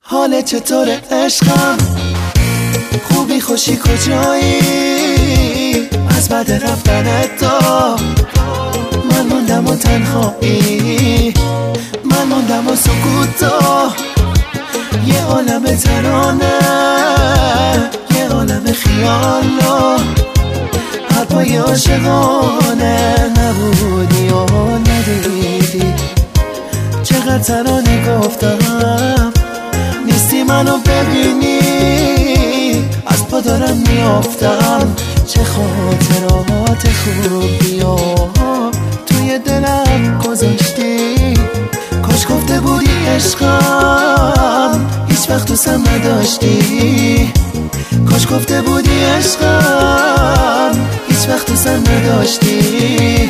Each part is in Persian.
حال چطور عشقم؟ خوبی خوشی کجایی؟ از بعد رفتنت تو من موندم و تنهایی، من موندم و سکوت تو، یه عالم ترانه، یه عالم خیال و حرفای عاشقانه نبودی و ندیدی. چقدر ترانه گفتم نیستی منو ببینی، از پا دارم میافتم. چه خاطرات خوبی و توی دلم گذاشتی. کاش گفته بودی عشقم هیچ وقت دوستم نداشتی. کاش گفته بودی عشقم هیچ وقت دوستم نداشتی.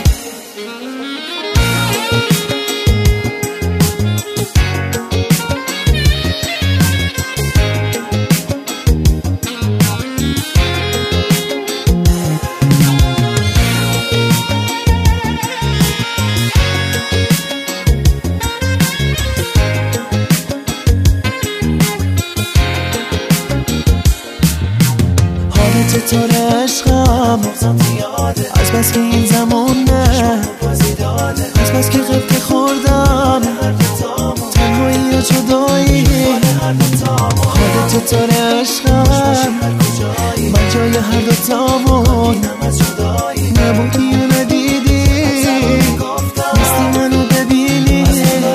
چطور عشقم؟ از بس که این زمونه، از بس که غفله خوردم تنهایی و جدایی. حال چطور عشقم؟ من جای هر دوتامون نبودی و ندیدی، نیستی منو ببینی.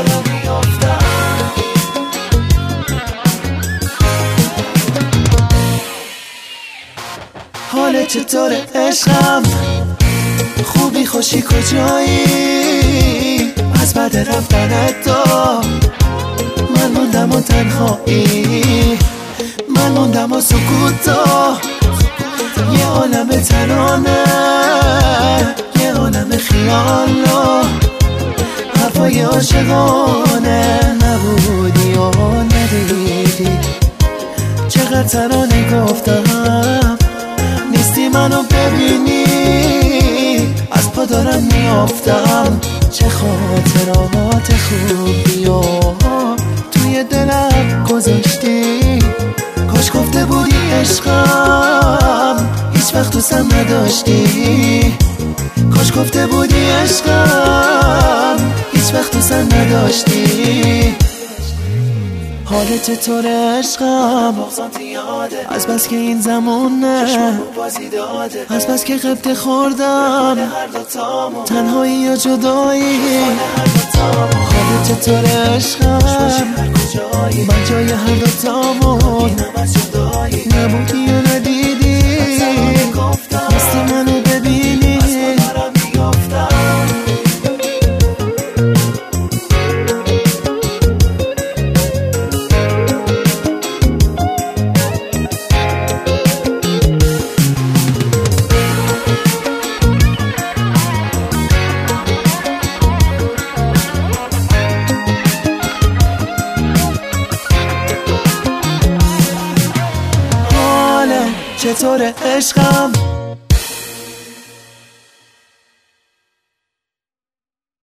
حال چطور عشقم؟ خوبی خوشی کجایی؟ از بعد رفتنت تو من موندم و تنهایی، من موندم و سکوت تو، یه عالم ترانه، یه عالم خیال و حرفای عاشقانه نبودی و ندیدی. چقدر ترانه گفتم نیستی منو ببینی، از پا دارم میافتم. چه خاطرات خوبی و توی دلم گذاشتی. کاش گفته بودی عشقم هیچ وقت دوستم نداشتی. کاش گفته بودی عشقم هیچ وقت دوستم نداشتی. حال چطور عشقم؟ از بس که این زمونه، از بس که غفله خوردم تنهایی و جدایی. حال چطور عشقم؟ من جای هر دوتامون نبودی و ندیدی، نیستی منو ببینی. چطور عشقم؟